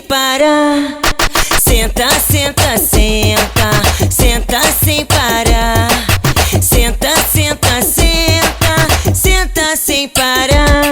parar. Senta, senta, senta, senta sem parar. Senta, senta, senta, senta sem parar.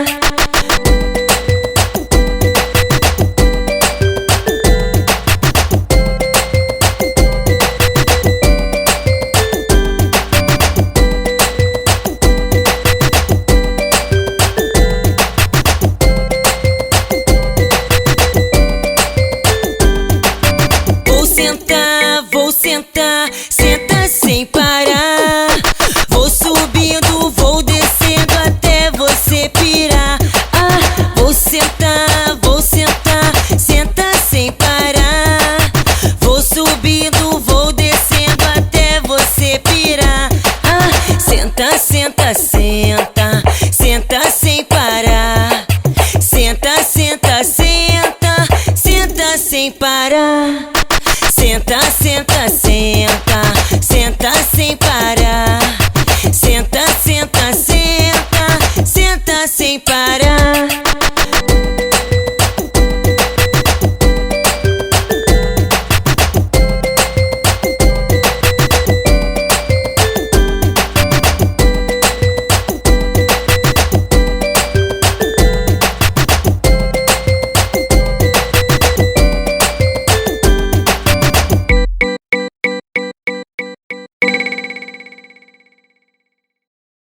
Vou sentar, senta sem parar. Vou subindo, vou descendo até você pirar. Ah, vou sentar, senta sem parar. Vou subindo, vou descendo até você pirar. Ah, senta, senta, senta, senta sem parar. Senta, senta, senta, senta sem parar. Senta, senta, senta, senta sem parar. Senta, senta, senta, senta sem parar.